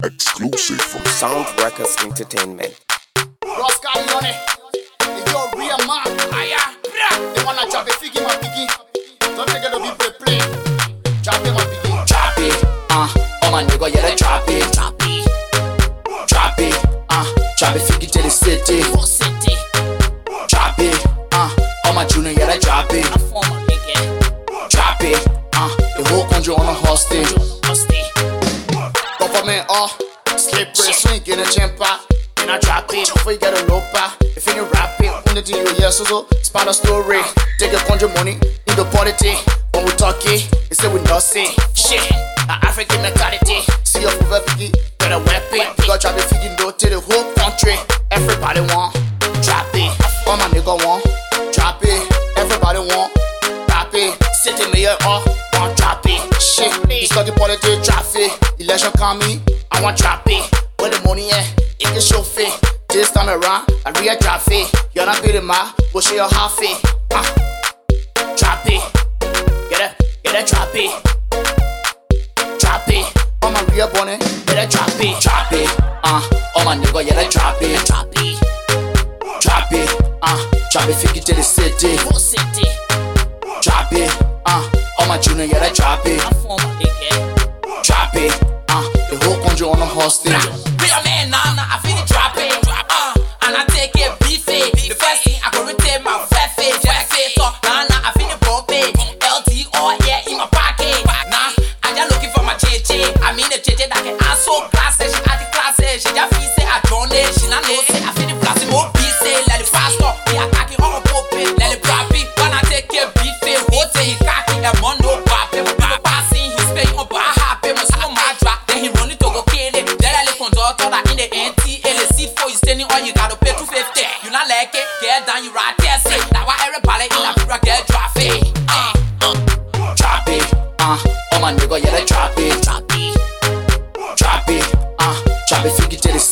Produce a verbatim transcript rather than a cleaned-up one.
Exclusive from Sound Records Entertainment. Roscar Leone, if you're a real man, aya, they wanna chop a figgy my piggy. Don't take it to be play. Chop it my piggy. Drop it, uh, oh my nigga, yeah, they drop it. Drop it, drop it, uh, drop it, figgy to the city. City. Drop it, uh, oh my junior, yeah, they drop it. I form a nigga. Drop it, uh, the whole country on a hostage. Government, oh, slippery, swing in a jumper. And I drop it, before you get a loper. If you rap it, on the deal, yes, so spot a story. Take a conjure money in the politics. When we talk it, they say we not say shit. Now African mentality, see your move figgy, better weapon. You got drop it, figgy, no to the whole country. Everybody want, drop it. All my nigga want, drop it. Everybody want, drop it. City mayor, oh, want drop it. Shit, you study politics, drop it. Election coming, I want drop it. Where the money at? It can show fit. This time around, I real drop it. You're not beating my, but she a half it. Uh, drop it. Get it, get it, drop it. Drop it. On my real bonnet, get it, drop it. Drop it, uh, oh my nigga, yeah, they drop it. Drop it. Drop it, uh, drop it, figgy to the city. City. Drop it, uh, oh my junior, yeah, they drop it. I form a nigga. Drop it, uh, the whole country on a hostage. Real man, nah, nah, I feel it drop it. Uh, and I take it beef it. The first thing I go retain my fat face. Yeah, say so. Nah, nah, I feel it broke it. L T or yeah, in my pocket. Nah, I just looking for my J J. I mean the J J that can answer classes. She at the classes. She just feel say I drawn it. She not know say I feel the plastic more beef say. Let it fast up. We attacking all the pop it. Let it drop it. When I take it beef it. Hold say he cocky. And one no pop it. People passing his pay up. I happy. My slow my drop. Then he run it to go kill it. Then I live on daughter that in the N T L. The seat for you standing on you gotta pay two fifty. You not like it, get down, you right there, say. Now why everybody in a people get drop it. Uh, Drop it, uh, oh my nigga, yeah, they drop it. Drop it. Drop it, uh, drop it, figgy to the